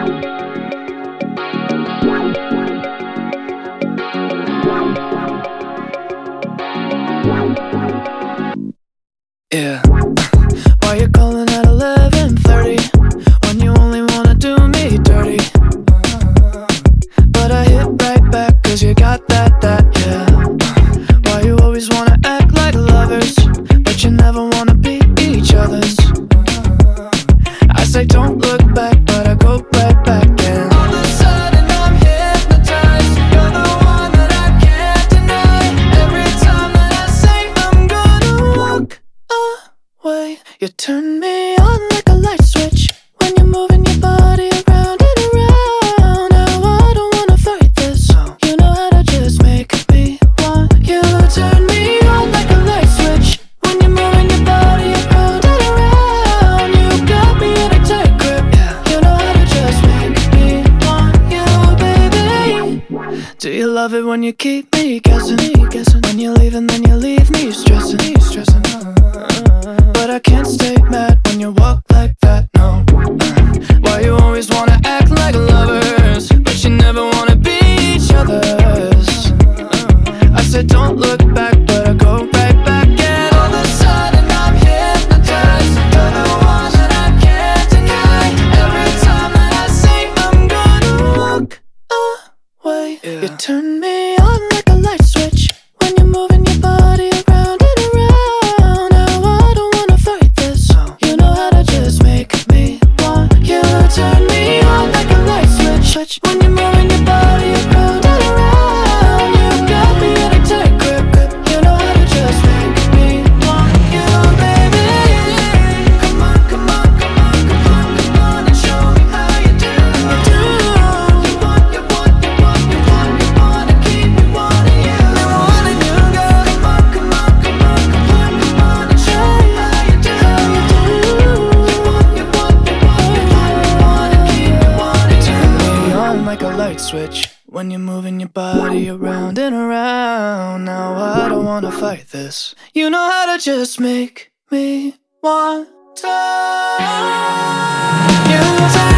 Yeah. Why you calling at 11:30 when you only wanna do me dirty? But I hit right back 'cause you got that, yeah. Why you always wanna act like lovers, but you never wanna be each other's? I say don't look back, but I go right back, and all of a sudden I'm hypnotized. You're the one that I can't deny. Every time that I say I'm gonna walk away, you turn me on like a light switch when you're moving your body around and around. Now I don't wanna fight this. You know how to just make me want you. Turn me on like a light switch when you're moving your body around and around. You got me in a tight grip. You know how to just make me want you, baby. Do you love it when you keep me guessing? When you leave and then you leave me stressing. But I can't stay mad when you walk like that, no. Why you always wanna act like lovers, but you never wanna be each other's? I said don't look back, but I go right back, and all of a sudden I'm hypnotized. You're the one that I can't deny. Every time that I say I'm gonna walk away, you turn me on like a light switch when you're moving your body around and around. Now I don't wanna fight this. You know how to just make me want you. Turn me on like a light switch when you're moving your body around and around. You got me in a tight grip. You know how to just make me want you, baby. Come on, come on, come on, come on, come on, and show me how you do. You want, you want, you want, you want, you wanna keep me wanting you. I'm wanting you, girl. Come on, come on, come on, come on, come on, and show me how you do. You want, you want, you want, you want, you wanna keep me wanting you. Turn me on like a light switch when you're moving your body around and around. Now I don't wanna fight this. You know how to just make me want to. You